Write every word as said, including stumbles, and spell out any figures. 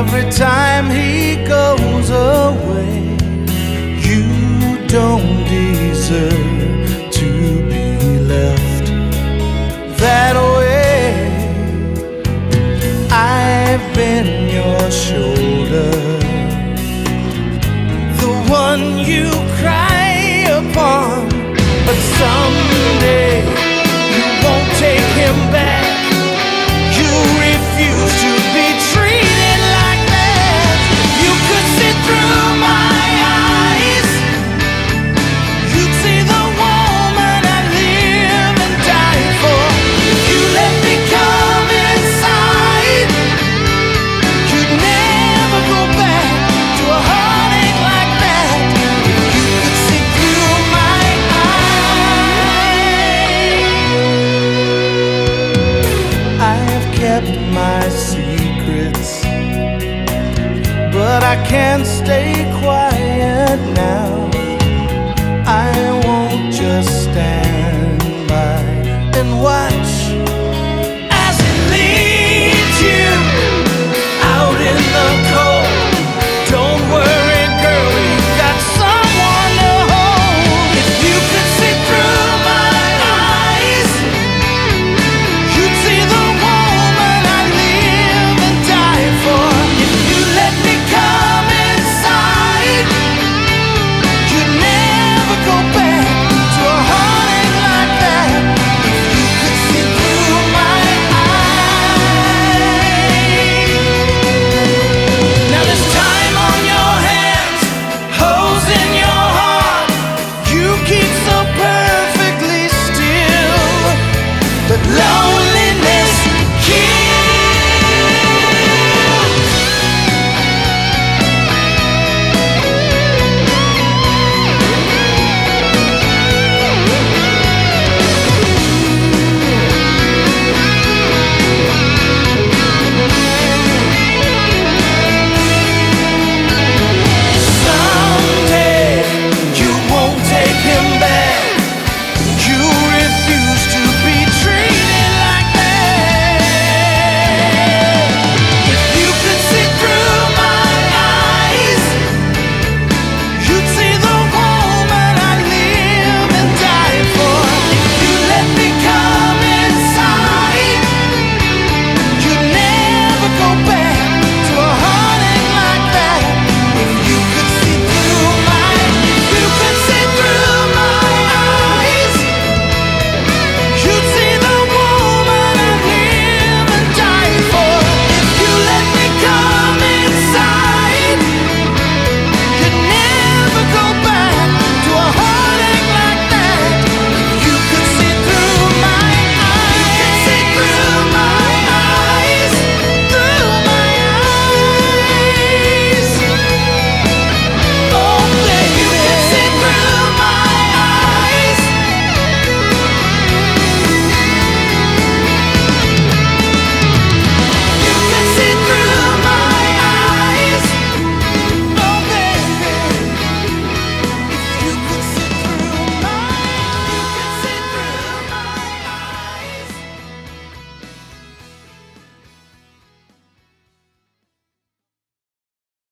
every time he goes away. You don't deserve to be left that way. I've been your shoulder, the one you cry upon, but someday you won't take him back. You refuse to be treated like that. You could see through my eyes, you'd see the woman I live and die for. If you let me come inside, you'd never go back to a heartache like that. If you could see through my eyes. I have kept my secrets, but I can't stay quiet now.